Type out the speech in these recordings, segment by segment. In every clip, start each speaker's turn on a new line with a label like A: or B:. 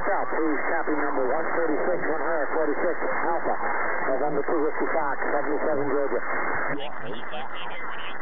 A: out. Please copy number 136, 146, Alpha, November 2 Whiskey Fox, 77 Georgia.
B: Thanks, Kilo 5 Tango Radio.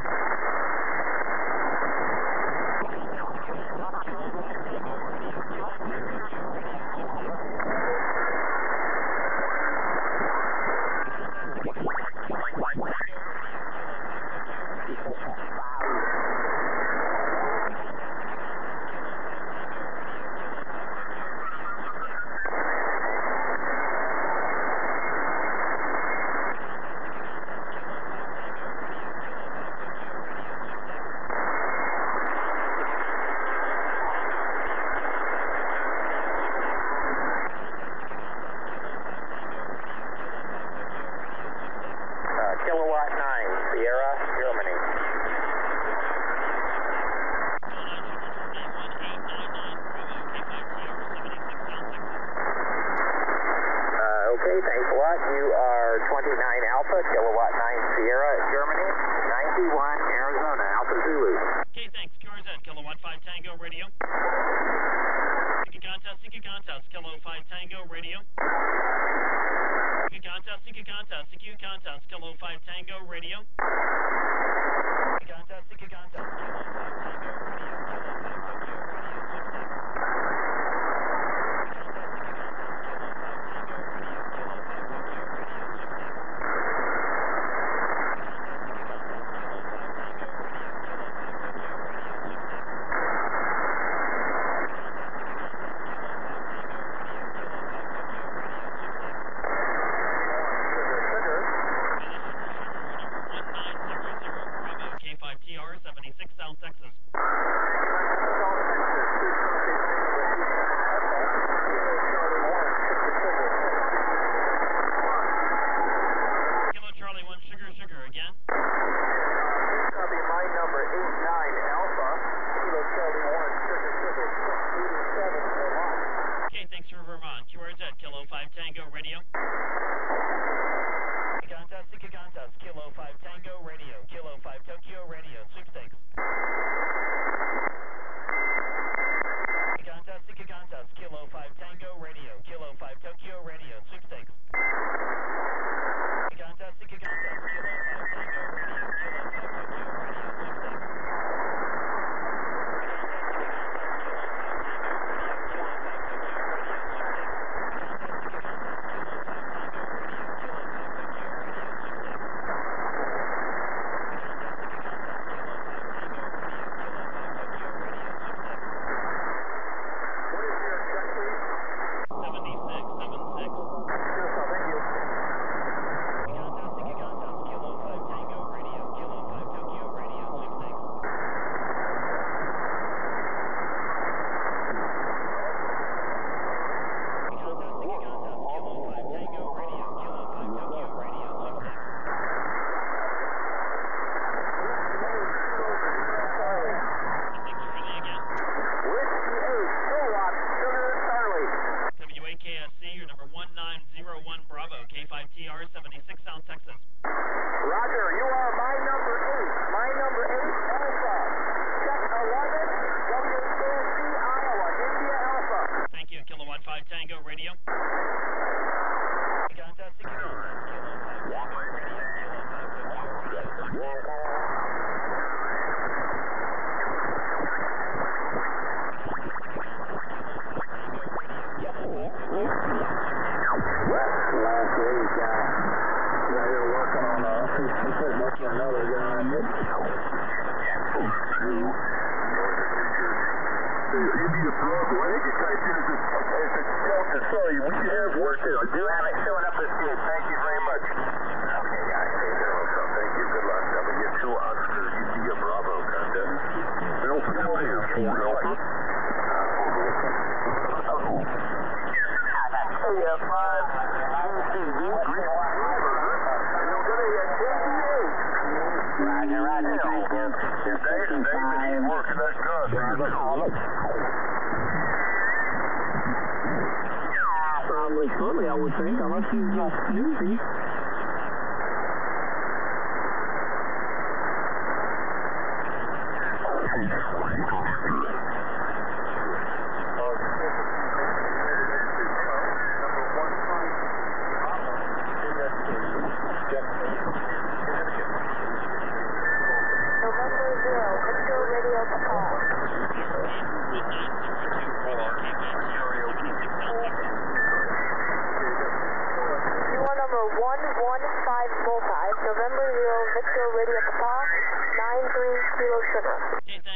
C: Probably, I would think, unless you just snoozing.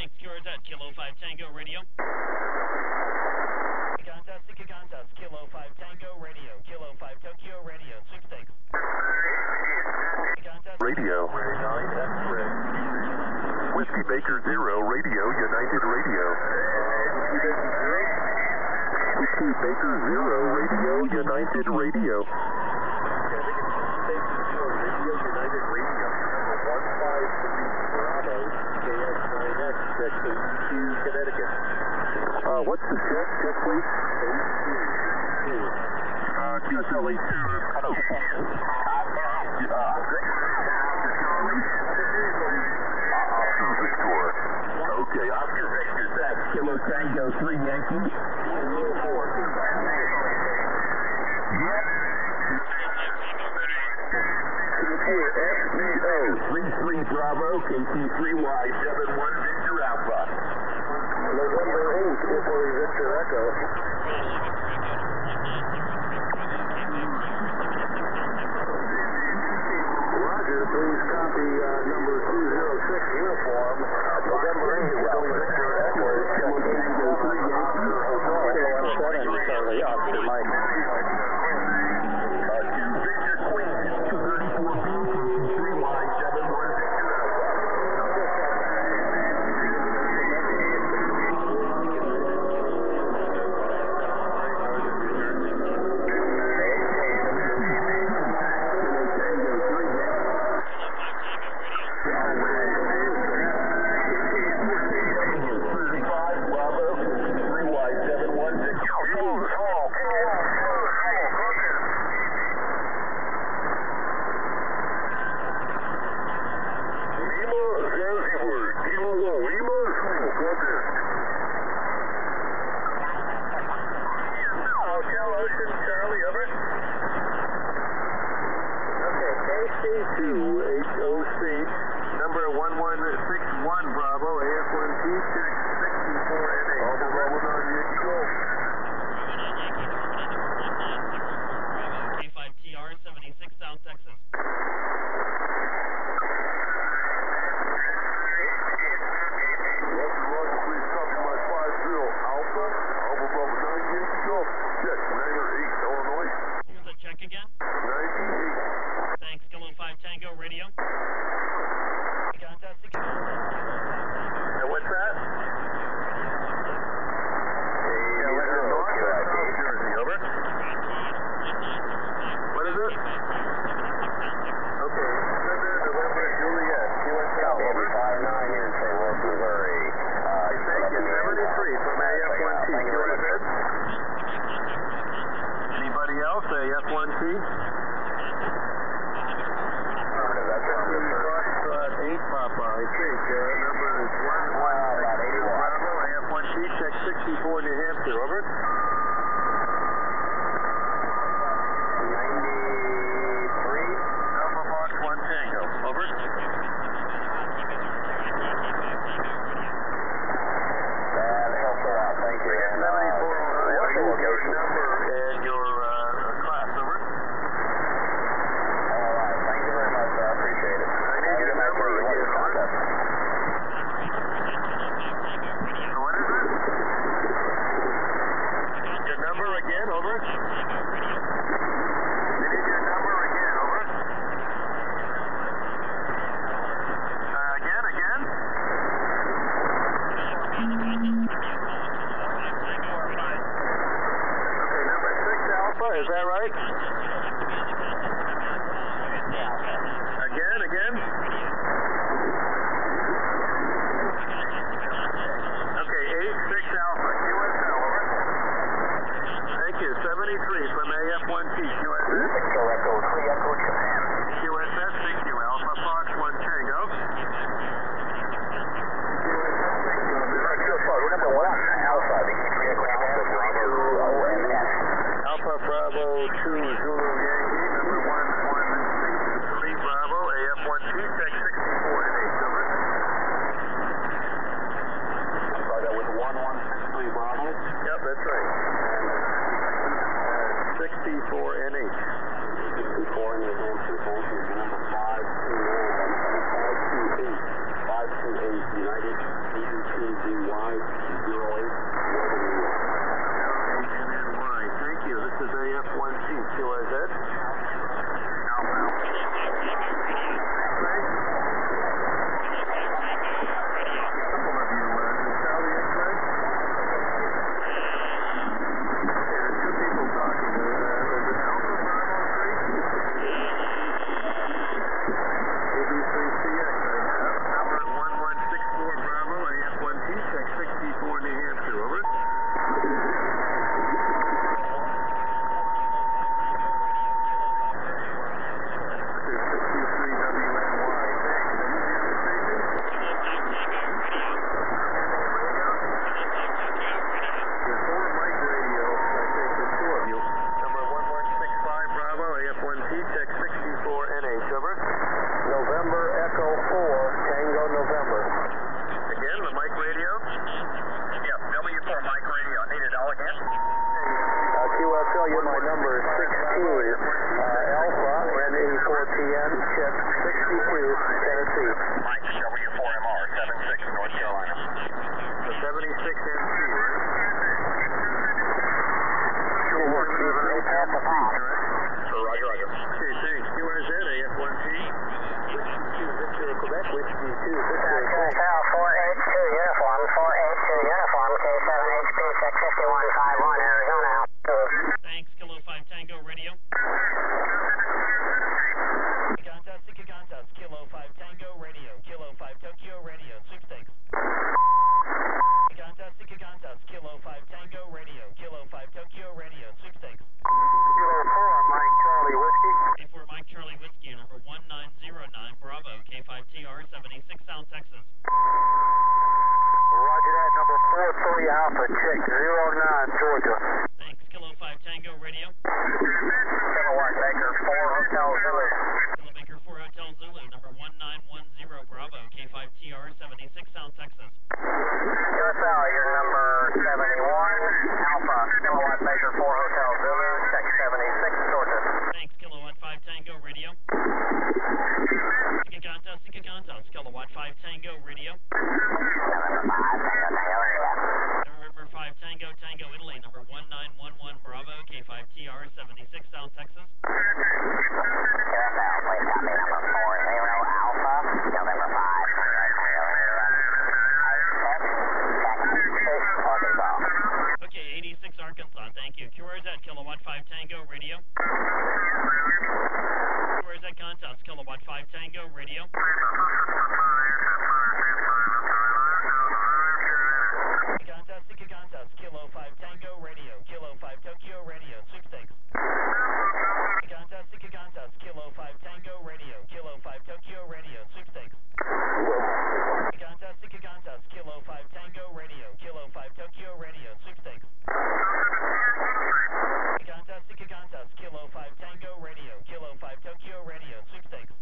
B: Thanks, Georgia. Kilo 5 Tango Radio. Contest, Kilo 5 Tango Radio. Kilo 5 Tokyo Radio. Sweepstakes.
D: Radio. Whiskey Baker 0, Radio, United Radio. Whiskey Baker 0, Radio, United Radio. United Radio. 153 Bravo, KX9X, that's 82 Connecticut. What's the check, please? QSL 82, cut off. Okay, Oscar Victor Zach, Kilo Tango 3 Yankee. FBO 33 Bravo, KT3Y 71 Victor Alpha. November 8, Italy Victor Echo. Roger, please copy number 206 uniform. November 8, Italy Victor Echo. Tango 3 Yankee.
A: Alpha, check 09, Georgia.
B: Thanks. Kilo 5 Tango Radio.
A: Kilo 1 Baker, 4 Hotel Zulu.
B: Kilo Baker 4 Hotel Zulu, number 1910 Bravo, K5TR 76 South Texas.
A: USL, you're number 71, Alpha, Kilo 1 Baker, 4 Hotel Zulu, check 76, Georgia.
B: Thanks. Kilo 1 5 Tango Radio. Sika Contos, Kilo 1 5 Tango Radio. November 5 Tango, Tango Italy, number 1911 Bravo, K5TR 76 South Texas.
A: USL, please copy number 40 Alpha, November 5 Tango, Tango Arkansas.
B: Okay, 86 Arkansas, thank you. QRZ, Kilo 1 5 Tango Radio. QRZ Contos, Kilo 1 5 Tango Radio. Sika Contos, Kilo 5 Tango Radio, Kilo 5 Tokyo Radio, sweepstakes. Sika Contos, Kilo 5 Tango Radio, Kilo 5 Tokyo Radio, sweepstakes. Sika Contos, Kilo 5 Tango Radio, Kilo 5 Tokyo Radio, sweepstakes. Sika Contos, Kilo 5 Tango Radio, Kilo 5 Tokyo Radio, sweepstakes.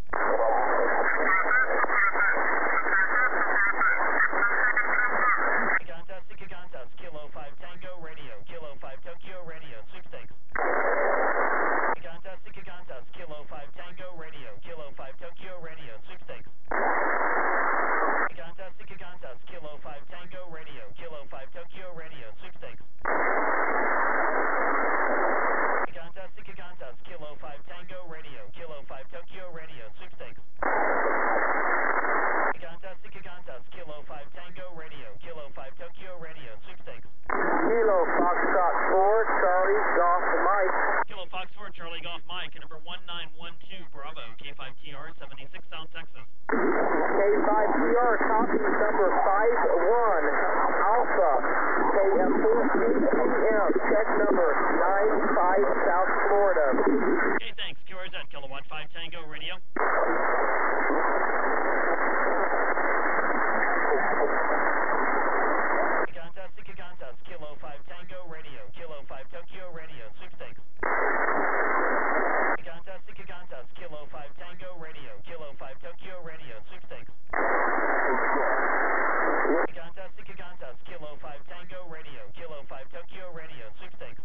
B: Sika Contos, Kilo 5 Tango Radio, Kilo 5 Tokyo Radio, sweepstakes. Sika Contos, Kilo 5 Tango Radio, Kilo 5 Tokyo Radio, sweepstakes. Sika Contos, Kilo 5 Tango Radio, Kilo 5 Tokyo Radio, sweepstakes. Sika Contos, Kilo 5 Tango Radio, Kilo 5 Tokyo Radio, sweepstakes. Sika Contos, Kilo 5 Tango Radio, Kilo 5 Tokyo Radio, sweepstakes.
A: Kilo Foxtrot 4, Charlie Golf Mike.
B: Kilo Fox 4 Charlie Golf Mike, number 1912 Bravo, K5TR 76 South Texas.
A: K5TR, copy number 51, Alpha, KM4CPM, check number 95, South Florida.
B: Okay, thanks. QRZ, Kilo 1 5 Tango Radio. Sika Contos, Kilo 5 Tango Radio, Kilo 5 Tokyo Radio, sweepstakes. Sika Contos, Kilo 5 Tango Radio, Kilo 5 Tokyo Radio, sweepstakes. Sika Contos, Kilo 5 Tango Radio, Kilo 5 Tokyo Radio, sweepstakes.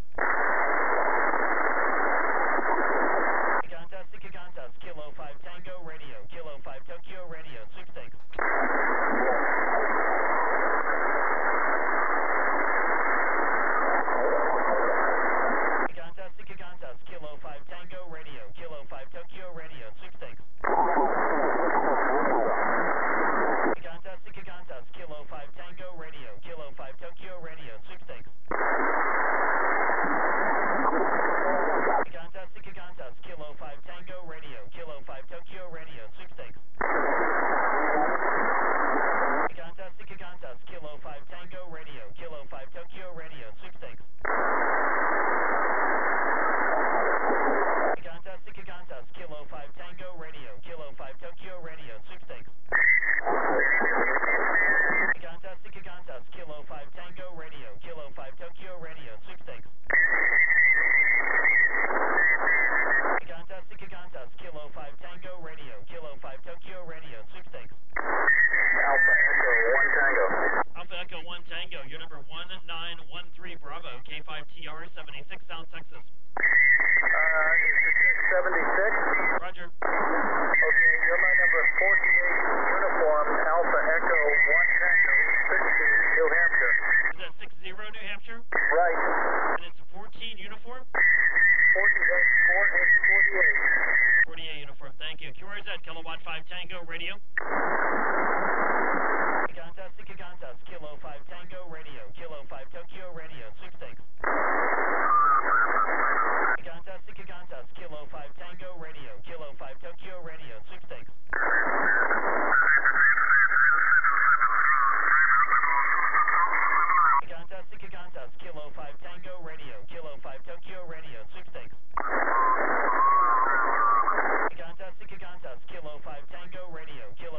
B: Sika Contos, Kilo 5 Tango Radio, Kilo 5 Tokyo Radio, sweepstakes. Sika Contos, Kilo 5 Tango Radio, Kilo 5 Tokyo Radio, sweepstakes. Sika Contos, Kilo 5 Tango Radio, Kilo 5 Tokyo Radio, sweepstakes. Sika Contos, Kilo 5 Tango Radio, Kilo 5 Tokyo Radio, sweepstakes. Sika Contos, Kilo 5 Tango Radio, Kilo 5 Tokyo Radio, sweepstakes. Sika Contos, Kilo 5 Tango Radio, Kilo 5 Tokyo Radio, sweepstakes. Sika Contos, Kilo 5 Tango Radio, Kilo 5 Tokyo Radio, sweepstakes. Sika Contos, Kilo 5 Tango Radio, Kilo 5 Tokyo Radio, sweepstakes.
A: Alpha Echo 1 Tango.
B: Alpha Echo 1 Tango, you're number 1913 Bravo, K5TR 76 South Texas.
A: 76.
B: Roger.
A: Okay, you're my number 48 uniform, Alpha Echo 1 Tango, 60, New Hampshire.
B: Is that 60 New Hampshire?
A: Right.
B: And it's 14 uniform?
A: 48.
B: 48 uniform, thank you. QRZ, Kilo 1 5 Tango Radio. Sika Contos, Kilo 5 Tango Radio, Kilo 5 Tokyo Radio, sweepstakes. Sika Contos, Kilo 5 Tango Radio, Kilo 5 Tokyo Radio, sweepstakes. Sika Contos, Kilo 5 Tango Radio, Kilo 5 Tokyo Radio, sweepstakes. Sika Contos, Kilo 5 Tango Radio, Kilo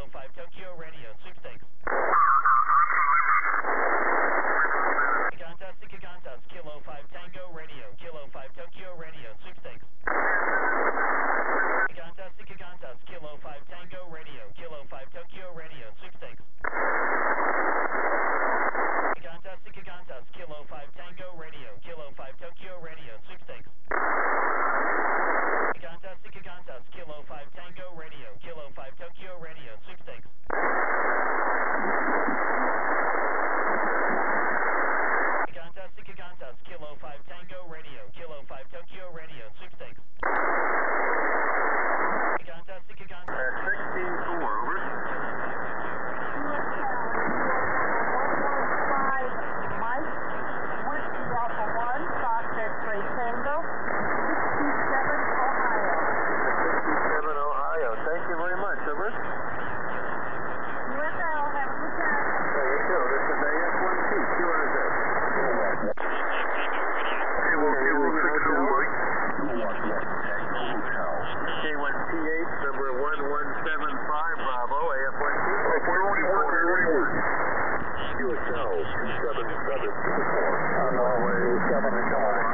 D: Norway 7 and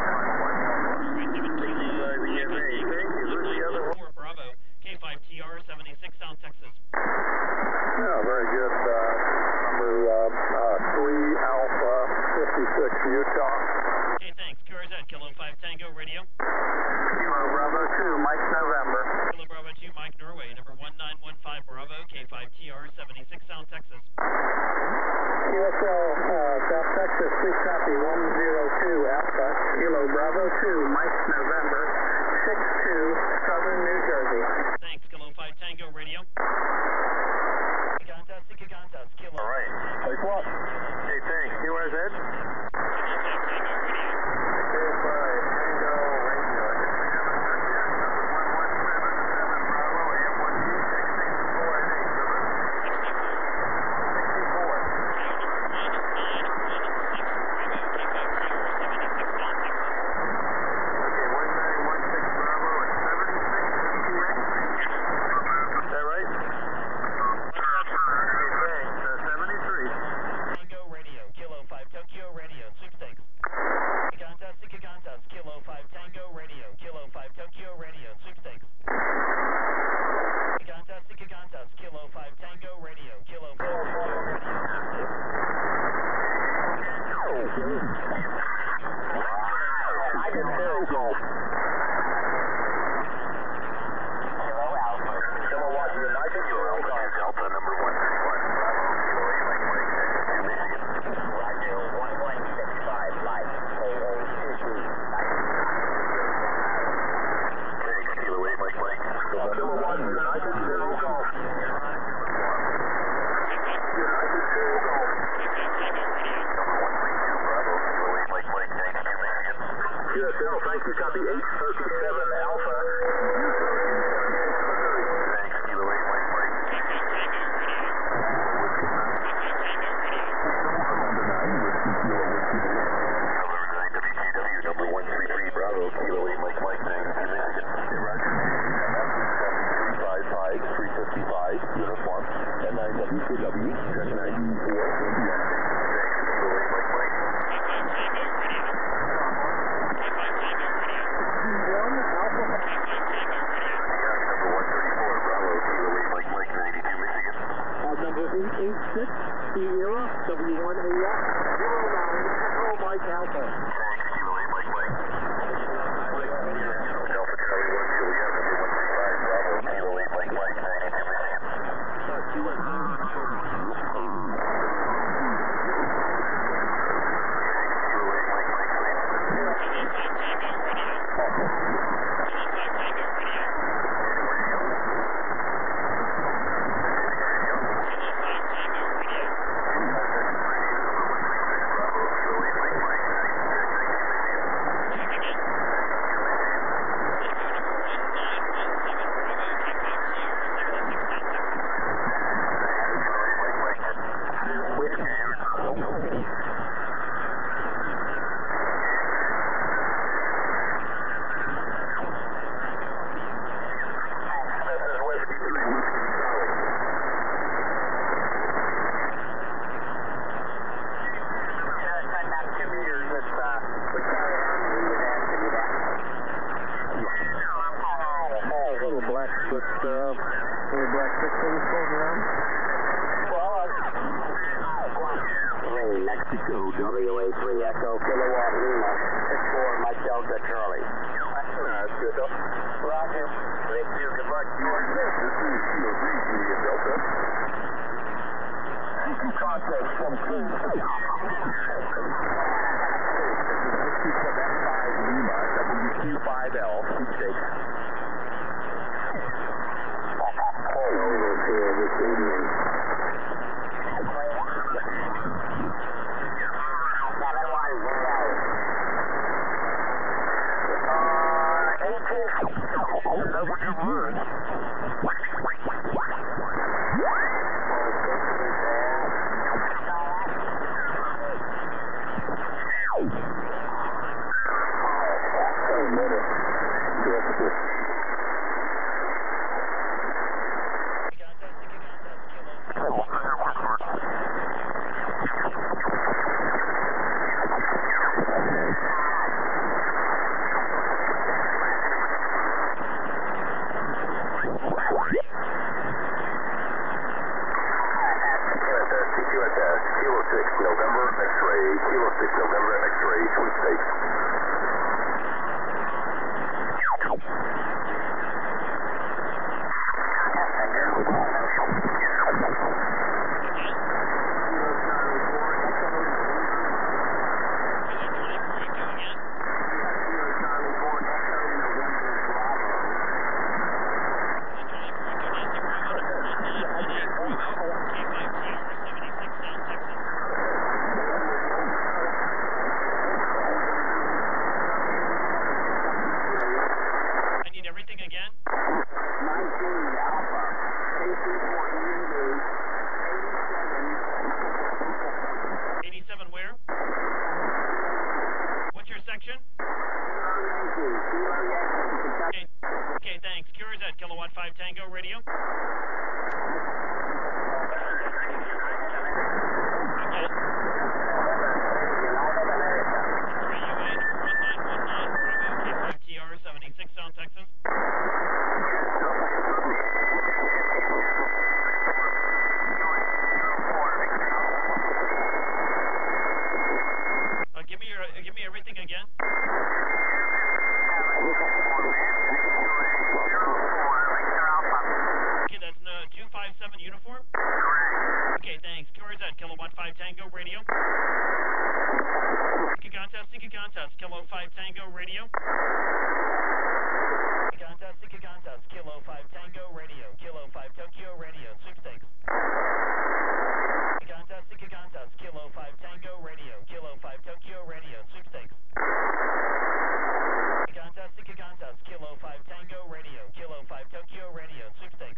B: Bravo, K5TR 76, South Texas.
D: Yeah, very good. Number 3 Alpha 56 Utah.
B: Okay, thanks. QRZ, Kilo 5 Tango Radio.
D: Kilo Bravo 2, Mike November.
B: Kilo Bravo 2, Mike Norway, number 1915 Bravo, K5TR 76, South Texas.
D: QSL South Texas, please copy 102 Alpha. Kilo Bravo 2, Mike November, 62 Southern New Jersey.
B: Thanks, Kilo 5 Tango Radio. Kilo.
D: All right. Thanks a lot. Okay, thanks. QRZ?
B: Kilo 5 Tango Radio.
E: Kilo 6 November X-ray sweepstakes.
B: Okay, thanks. Cures at Kilowatt 5 Tango Radio. Okay. UA number 1919, Bravo, K5TR 76, Sound Texas. Give me everything again. Okay, that's 257 uniform? Okay, thanks. QRZ, Kilowatt 5 Tango Radio. Seek a contest, Kilo 5 Tango Radio. Seek a contest, Kilo 5 Tango Radio. Kilo 5 Tokyo Radio, sweepstakes. Seek a contest, Kilo 5 Tango Radio. Kilo 5 Tokyo Radio, sweepstakes. Seek a contest, Kilo 5 Tango Radio. Kilo 5 Tokyo Radio, sweepstakes.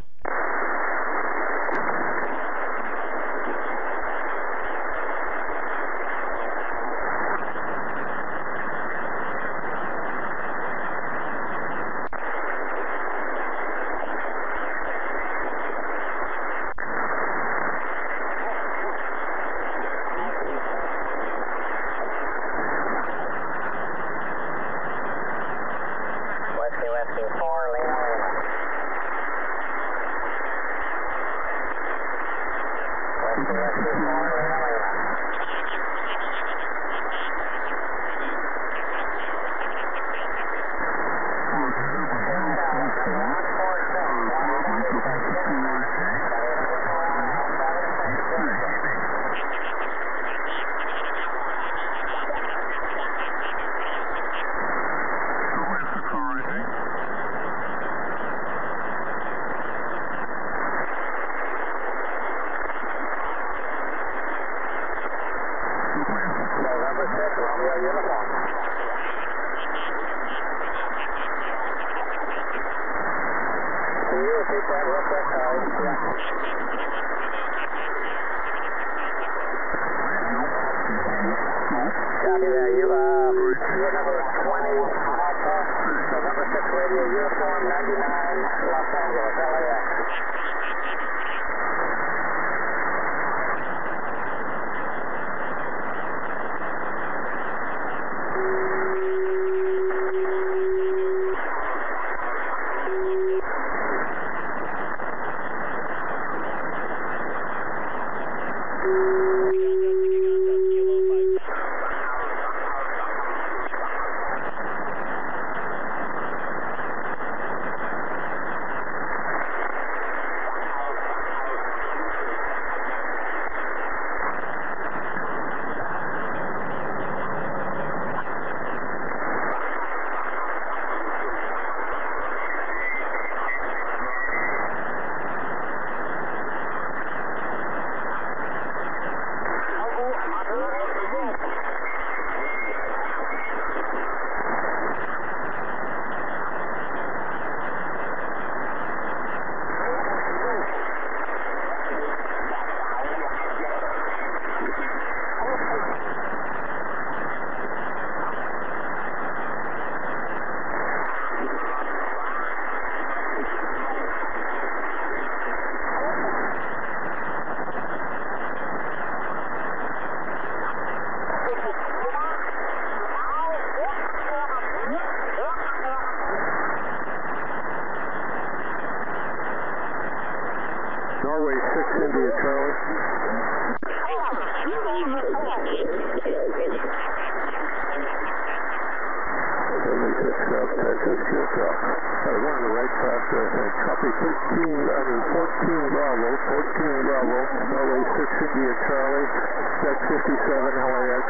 E: South Texas, QSL. One on the right past, copy 14 Bravo, LA 6 India Charlie, Spec 57 LAX.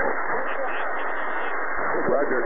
E: Roger.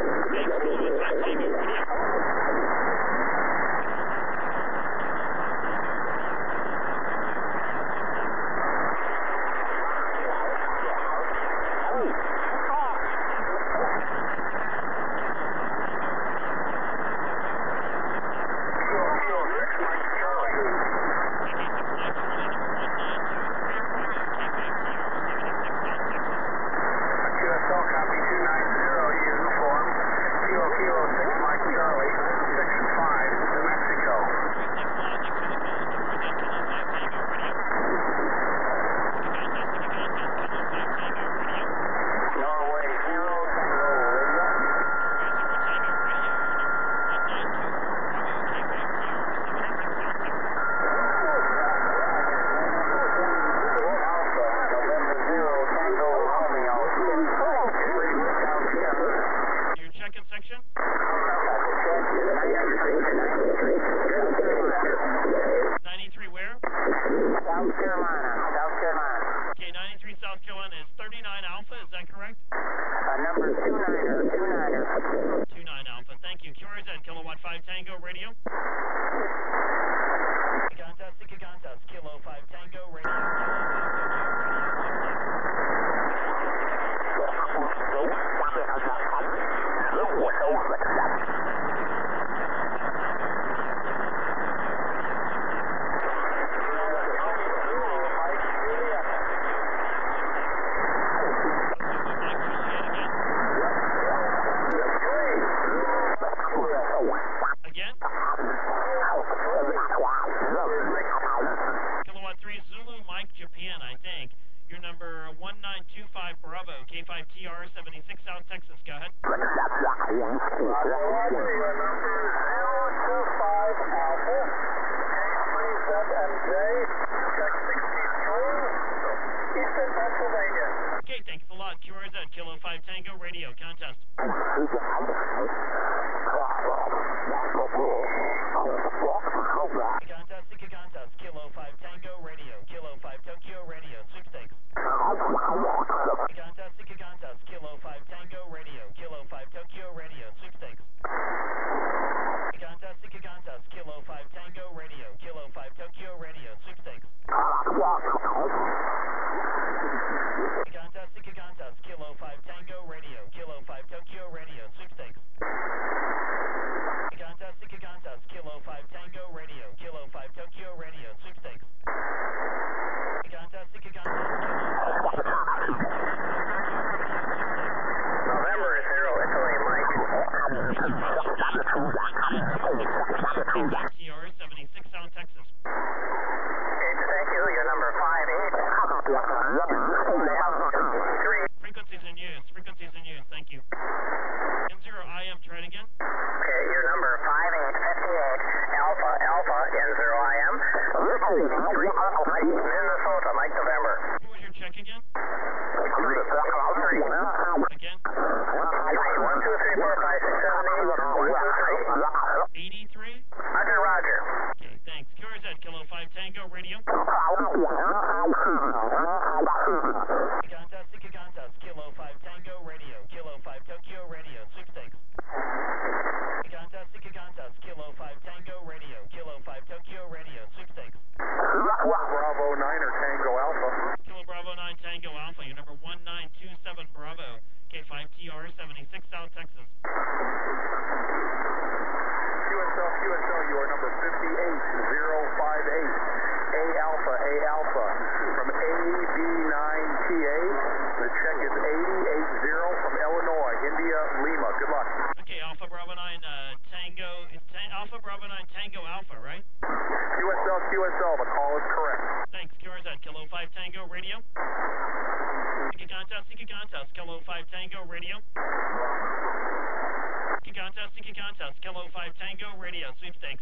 B: Section? 93 where?
A: South Carolina.
B: Okay, 93 South Carolina is 39 Alpha, is that correct?
A: Number 29er.
B: 29 Alpha, thank you. QRZ, Kilowatt 5 Tango Radio. Contest, Kilo 5 Tango Radio. Again? Kilowatt 3 Zulu Mike Japan, I think. Your number 1925 Bravo, K5TR 76 South Texas. Go ahead.
D: Your number 025 Alpha, K3ZMJ, check 63, Eastern Pennsylvania.
B: Okay, thanks a lot. QRZ, Kilo 5 Tango Radio, contest. Contest, Kilo 5 Tango Radio, Kilo 5 Tokyo Radio, sweepstakes. Contest, Kilo 5 Tango Radio, Kilo 5 Tokyo Radio, sweepstakes. Contest, Kilo 5 Tango Radio, Kilo 5 Tokyo Radio, sweepstakes. Contest, Kilo 5 Tango Radio, Kilo 5 Tokyo Radio, sweepstakes. Contest, Kilo 5 Tango Radio, Kilo 5 Tokyo Radio, sweepstakes. Contest, Kilo 5 Tango Radio,
A: November 0 Italy Mike.
B: TR 76 South Texas.
A: Okay, thank you. Your number 58.
B: Frequencies in use, thank you. N0 IM, try it again.
A: Okay, your number 5858 Alpha N0 IM. Minnesota Mike November.
B: What was your check again?
A: 3.
B: Again?
A: 1, 2, 3, 4, 5, 6, 7, 8. 1, 2, 3.
B: 83?
A: Roger.
B: Okay, thanks. QRZ, Kilo 5 Tango Radio. Contest, Kilo 5 Tango Radio, Kilo 5 Tokyo Radio, sweepstakes. Contest, Kilo 5 Tango Radio, Kilo 5 Tokyo Radio, sweepstakes.
E: Bravo 9 or Tango Alpha.
B: Kilo Bravo 9 Tango Alpha, your number 1927 Bravo, K5TR 76 South Texas.
E: QSL, you are number 58058. A Alpha, from AB9TA. The check is 8080 from Illinois, India, Lima. Good luck.
B: Okay, Alpha Bravo 9 Tango, Alpha Bravo 9 Tango Alpha, right?
E: QSL, the call is correct.
B: Thanks, QRZ, Kilo 5 Tango Radio. Contest, Kilo 5 Tango Radio. Contest, Kilo 5 Tango Radio, sweepstakes.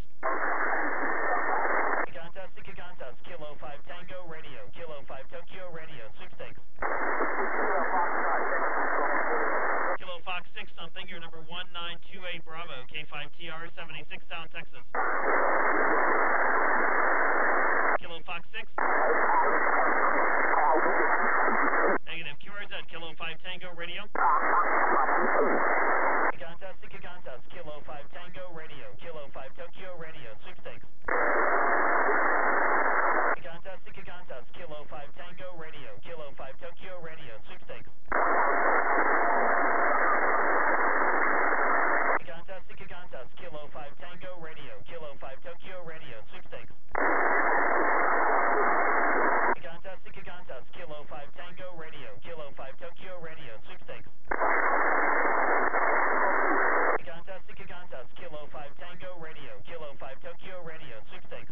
B: Contest, Kilo 5 Tango Radio, Kilo 5 Tokyo Radio, sweepstakes. something. You're number 1928 Bravo, K5TR 76 South Texas. Kilo Fox 6. Negative. QRZ, Kilo 5 Tango Radio. Gigantas, Kilo 5 Tango Radio, Kilo 5 Tokyo Radio, sweepstakes. Gigantas, Kilo 5 Tango Radio, Kilo 5 Tokyo Radio, sweepstakes. Gigantas, Kilo 5 Tango Radio, Kilo 5 Tokyo Radio, sweepstakes. Gigantas, Kilo 5 Tango Radio, Kilo 5 Tokyo Radio, sweepstakes. Gigantas, Kilo 5 Tango Radio, Kilo 5 Tokyo Radio, sweepstakes.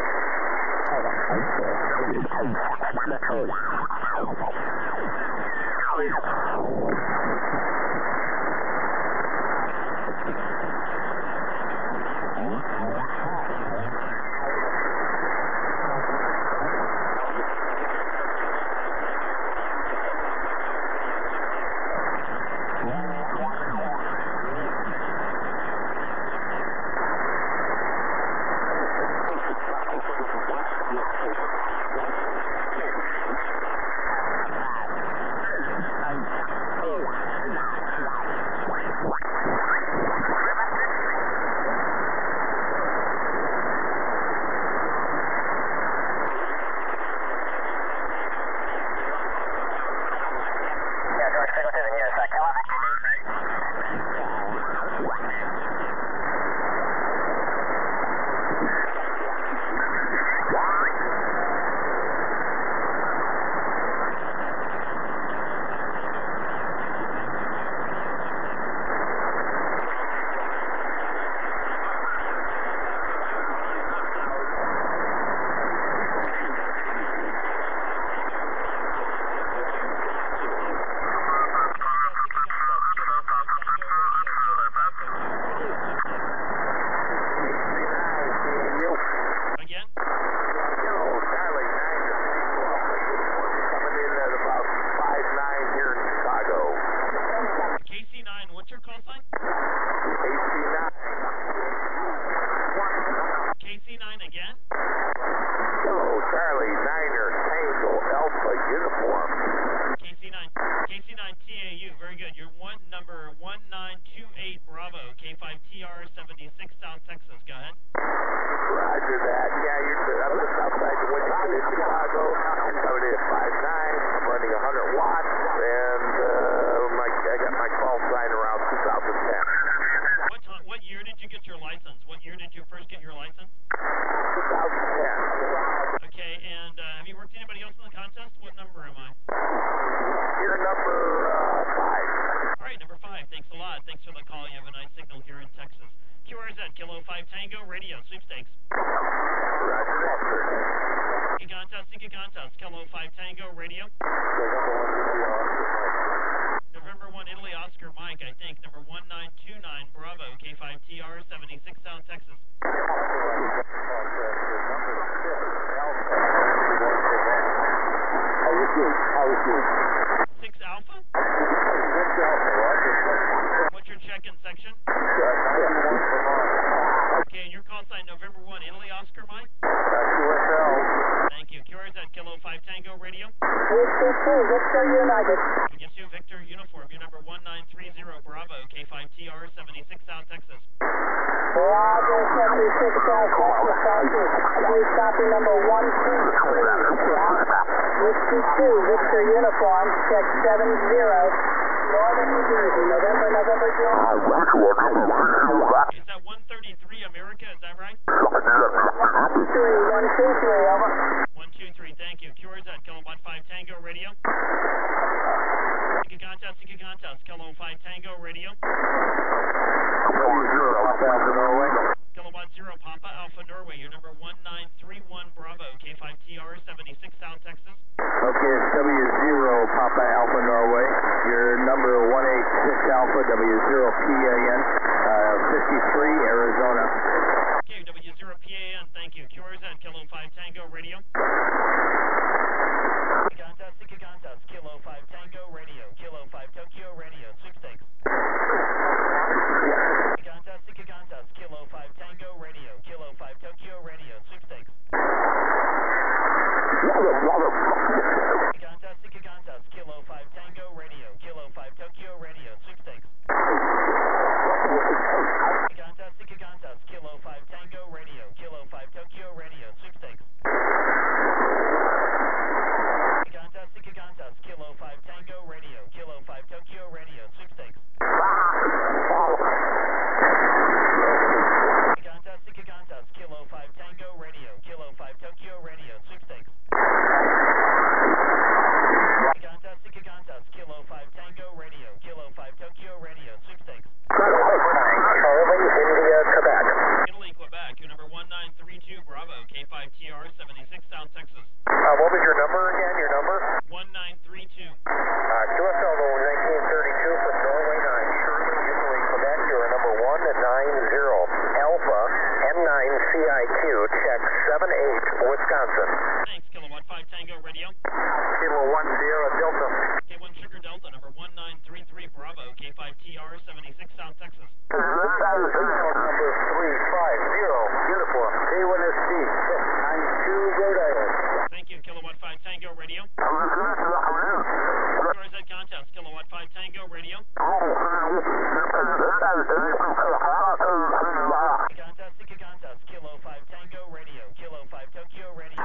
B: Gigantas, Kilo 5 Tango Radio. November 1 Italy Oscar Mike, I think, number 1929 Bravo, K5TR 76 South Texas. 6 Alpha? What's your check-in section? Okay, and your call sign November 1 Italy Oscar Mike? Thank you. QRZ Kilo 5 Tango Radio.
D: Victor United.
B: Yes, you, Victor Uniform. Your number 1930 Bravo, K5TR 76 South Texas.
D: Roger, 76 South Texas. Please copy number 123. 2, Victor Uniform, check 70. Northern New Jersey, November,
B: Is that 133 America? Is that right?
D: 123, over.
B: 123, thank you. QRZ, Kilo 5 Tango Radio. Gigantas, Kilo 5 Tango Radio. Kilo 0 Papa Alpha Norway, your number 1931 Bravo, K5TR 76 South Texas.
A: Okay, it's W0 Papa Alpha Norway, your number 186 Alpha W0PAN, 53 Arizona.
B: Okay, W0PAN, thank you. QRZ, Kilo 5 Tango Radio. Gigantas, Kilo 5 Tango Radio, Kilo 5 Tokyo Radio, sweepstakes. Bravo, K5TR 76 South Texas.
D: Number 350, uniform, K1ST, 692, go dial.
B: Thank you, Kilowatt 5 Tango Radio. QRZ contest, Kilowatt 5 Tango Radio. Contest, Kilo 5 Tango Radio, Kilo 5 Tokyo Radio,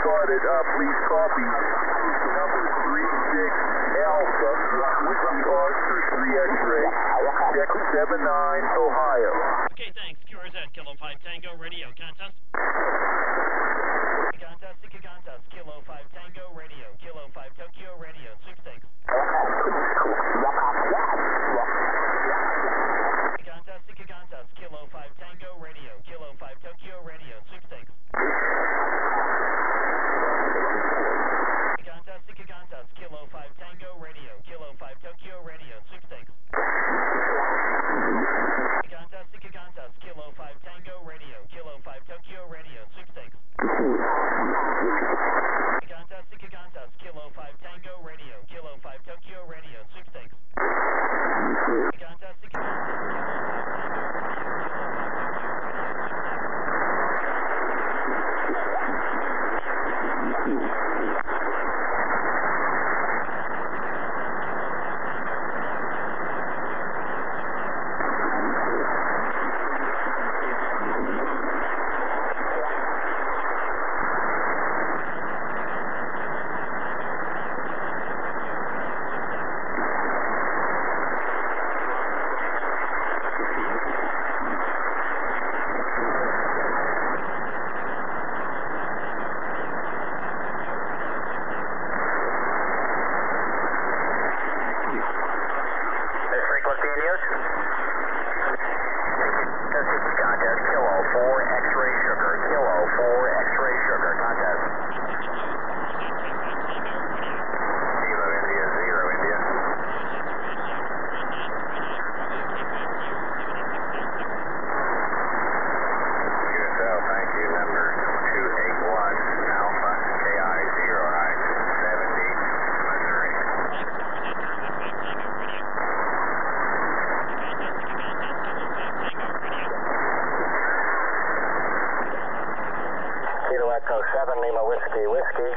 E: started. Please copy number 36 Alpha, Whiskey Oscar 3 X-ray, check 79 Ohio.
B: Okay, thanks. QRZ, Kilo 5 Tango, radio, contest. Contest, contest, Kilo 5 Tango, radio, Kilo 5 Tokyo, radio, sweepstakes. Contest, contest, Kilo 5 Tango, radio, Kilo 5 Tokyo, radio, sweepstakes. Contest, contest, Kilo 5 Tango, radio, Kilo 5 Tokyo, radio, sweepstakes. Contest, contest, Kilo 5 Tango, radio, Kilo 5 Tokyo, radio, sweepstakes. Contest, contest, Kilo 5 Tango, radio, Kilo 5 Tokyo, radio, sweepstakes. Contest, contest, Kilo 5 Tango, radio, Kilo 5 Tokyo, radio,
A: Echo 7 Lima Whiskey, Whiskey.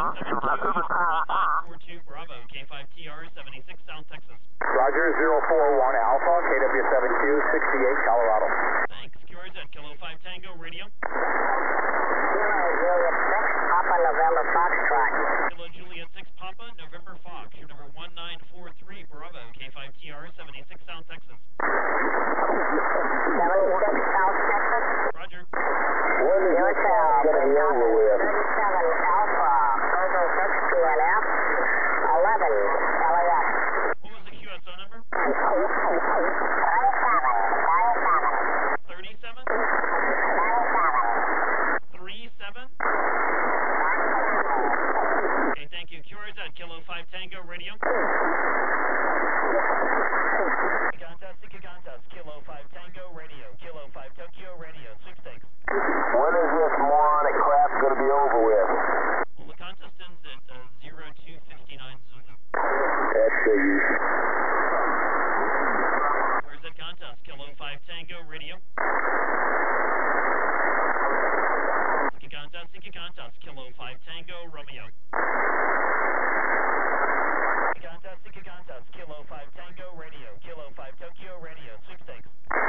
B: 1942 Bravo, K5TR 76 South Texas.
A: Roger, 041 Alpha, KW7Q 68 Colorado.
B: Thanks. QRZ, Kilo 5 Tango Radio.
A: Kilo Juliet 6, Papa November Foxtrot.
B: Kilo Juliet 6 Papa, November Fox. Your number 1943 Bravo, K5TR 76 South Texas.
A: 76 South Texas.
B: Roger.
A: Yourself, 37 Alpha, Virgo 6 TNF, 11 LAX.
B: What was the QSO number? 37? 37? Okay, thank you. QRZ, Kilo 5 Tango Radio. Gigantas, Kilo 5 Tango Radio. Kilo 5 Tokyo Radio. Sweepstakes.
A: When is this moronic crap going to be over with?
B: Well, the contest ends at 0259 Zulu.
A: That's the use.
B: Where's that contest? Kilo 5 Tango Radio. Contest, Kilo 5 Tango Romeo. Contest, Kilo 5 Tango Radio. Kilo 5 Tokyo Radio. Sweepstakes.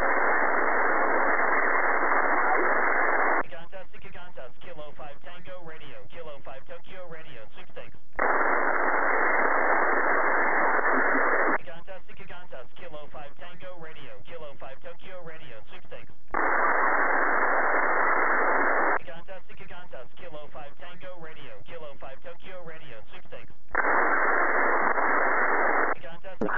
B: Contest, Kilo 5 Tango Radio. Kilo 5 Tokyo Radio. Sweepstakes. Contest, Kilo 5 Tango Radio. Kilo 5 Tokyo Radio. Sweepstakes. Contest, Kilo 5 Tango Radio. Kilo 5 Tokyo Radio. Sweepstakes. Contest, Kilo 5 Tango Radio. Kilo 5 Tokyo Radio.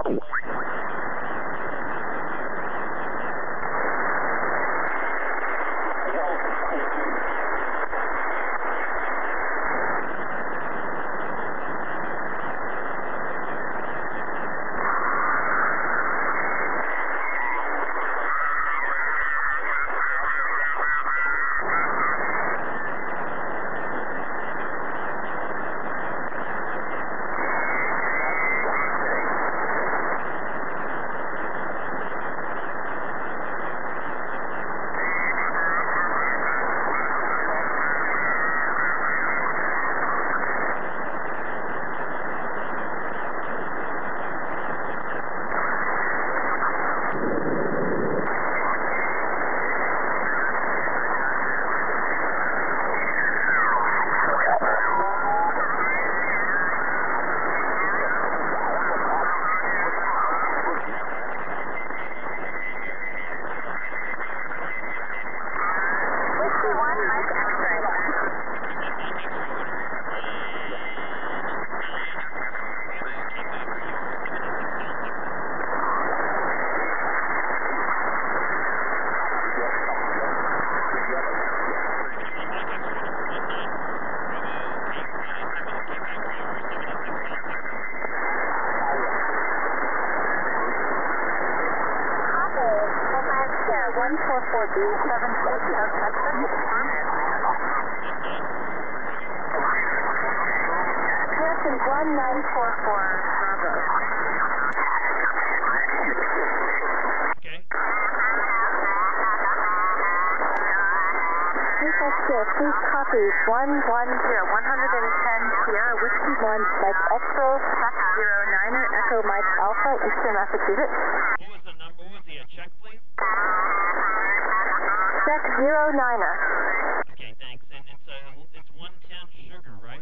F: Please copy 110 Sierra Whiskey 1 Mike X-Ray 09er Echo Mike Alpha Eastern Massachusetts.
B: What was the number? What was the check, please?
F: Check 09er.
B: Okay, thanks. And it's 110 sugar, right?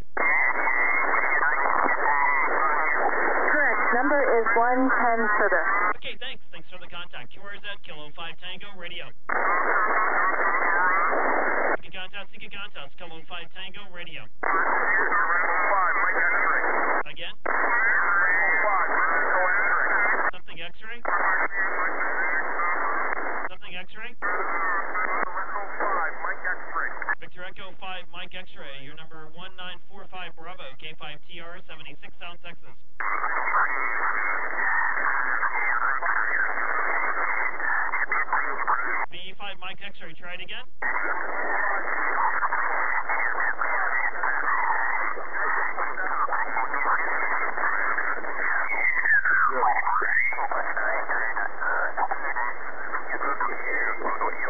F: Correct. Number is 110 sugar.
B: Okay, thanks. Thanks for the contact. QRZ, Kilo 5 Tango Radio. Contest, Kilo 5 Tango Radio. Again? Something X-ray? Something X-ray? Victor Echo 5 Mike X-ray. Your number 1945 Bravo, K5TR 76 South Texas. V5 Mike X-ray. Try it again.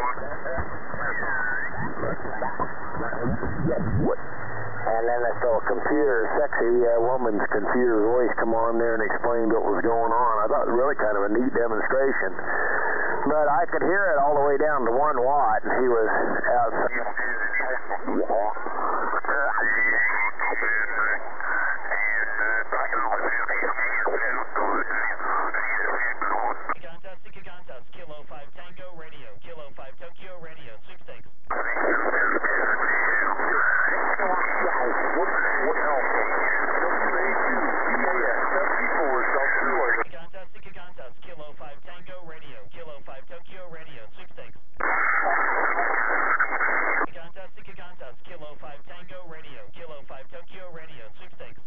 A: And then the Soul
D: sexy woman's confused voice come on there and explained what was going on. I thought it was really kind of a neat demonstration. But I could hear it all the way down to 1 watt, and he was outside.
B: Contest, Kilo 5 Tango Radio, Kilo 5 Tokyo Radio, sweepstakes. Contest, Kilo 5 Tango Radio, Kilo 5 Tokyo Radio, sweepstakes. Contest, Kilo 5 Tango Radio, Kilo 5 Tokyo Radio, sweepstakes.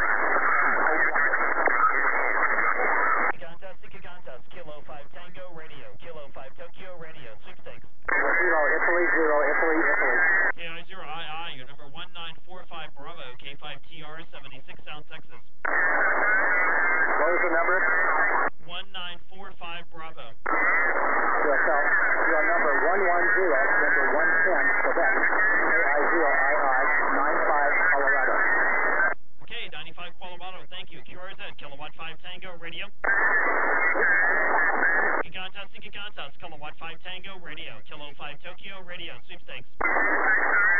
B: Contest, Kilo 5 Tango Radio, Kilo 5 Tokyo Radio, sweepstakes.
D: Zero, Italy, Italy.
B: KI 0 II, your number 1945 Bravo, K5TR 76 Sound, Texas.
D: What was the number?
B: 1945 Bravo.
D: QSL, your number 110, number 110, Quebec, KI 0 II, 95 Colorado.
B: Okay, 95 Colorado, thank you. QRZ, Kilowatt 5 Tango Radio. Contest, Kilowatt 5 Tango Radio, Kilo 5 Tokyo Radio, sweepstakes.